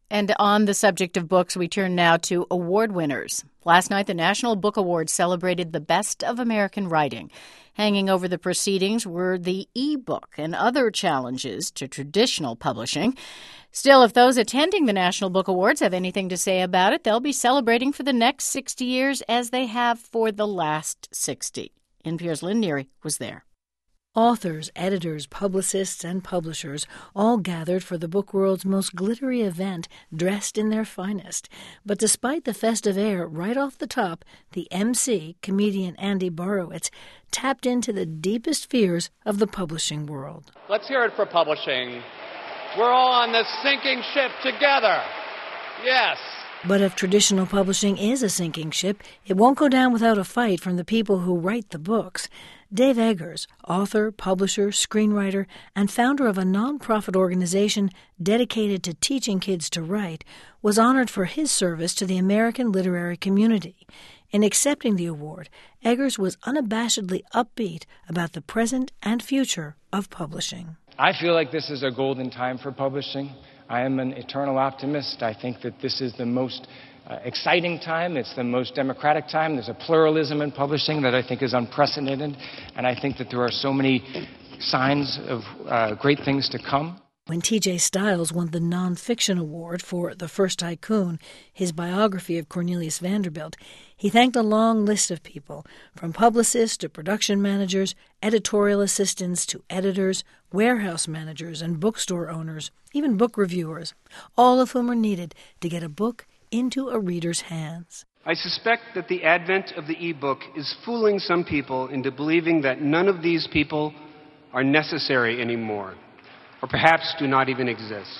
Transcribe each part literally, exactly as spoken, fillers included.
And on the subject of books, we turn now to award winners. Last night, the National Book Awards celebrated the best of American writing. Hanging over the proceedings were the e-book and other challenges to traditional publishing. Still, if those attending the National Book Awards have anything to say about it, they'll be celebrating for the next sixty years as they have for the last sixty. N P R's Lynn Neary was there. Authors, editors, publicists, and publishers all gathered for the book world's most glittery event, dressed in their finest. But despite the festive air right off the top, the M C, comedian Andy Borowitz, tapped into the deepest fears of the publishing world. Let's hear it for publishing. We're all on this sinking ship together. Yes. But if traditional publishing is a sinking ship, it won't go down without a fight from the people who write the books. Dave Eggers, author, publisher, screenwriter, and founder of a nonprofit organization dedicated to teaching kids to write, was honored for his service to the American literary community. In accepting the award, Eggers was unabashedly upbeat about the present and future of publishing. I feel like this is a golden time for publishing. I am an eternal optimist. I think that this is the most uh, exciting time. It's the most democratic time. There's a pluralism in publishing that I think is unprecedented. And I think that there are so many signs of uh, great things to come. When T J Stiles won the Nonfiction Award for The First Tycoon, his biography of Cornelius Vanderbilt, he thanked a long list of people, from publicists to production managers, editorial assistants to editors, warehouse managers and bookstore owners, even book reviewers, all of whom are needed to get a book into a reader's hands. I suspect that the advent of the e-book is fooling some people into believing that none of these people are necessary anymore, or perhaps do not even exist.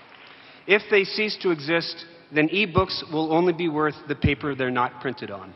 If they cease to exist, then e-books will only be worth the paper they're not printed on.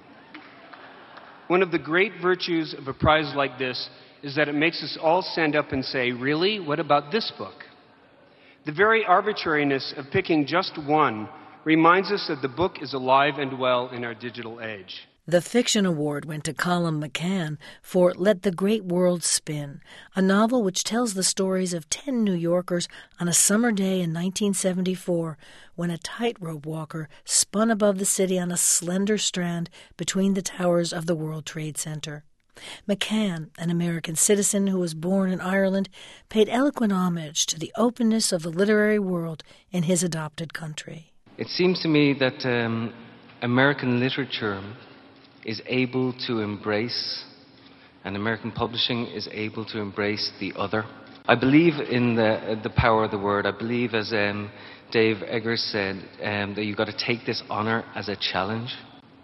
One of the great virtues of a prize like this is that it makes us all stand up and say, really, what about this book? The very arbitrariness of picking just one reminds us that the book is alive and well in our digital age. The Fiction Award went to Colum McCann for Let the Great World Spin, a novel which tells the stories of ten New Yorkers on a summer day in nineteen seventy-four when a tightrope walker spun above the city on a slender strand between the towers of the World Trade Center. McCann, an American citizen who was born in Ireland, paid eloquent homage to the openness of the literary world in his adopted country. It seems to me that um, American literature is able to embrace, and American publishing is able to embrace the other. I believe in the the power of the word. I believe, as um, Dave Eggers said, um, that you've got to take this honour as a challenge.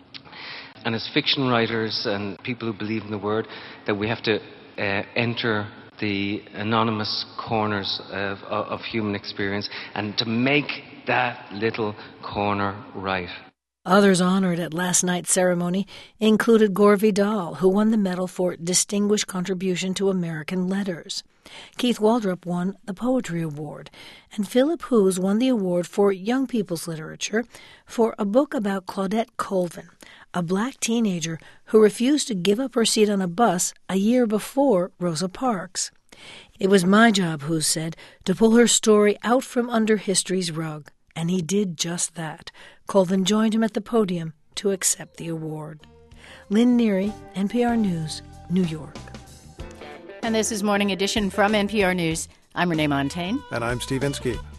And as fiction writers and people who believe in the word, that we have to uh, enter the anonymous corners of, of, of human experience and to make that little corner right. Others honored at last night's ceremony included Gore Vidal, who won the medal for Distinguished Contribution to American Letters. Keith Waldrop won the Poetry Award, and Philip Hughes won the award for Young People's Literature for a book about Claudette Colvin, a black teenager who refused to give up her seat on a bus a year before Rosa Parks. It was my job, Hughes said, to pull her story out from under history's rug. And he did just that. Colvin joined him at the podium to accept the award. Lynn Neary, N P R News, New York. And this is Morning Edition from N P R News. I'm Renee Montaigne. And I'm Steve Inskeep.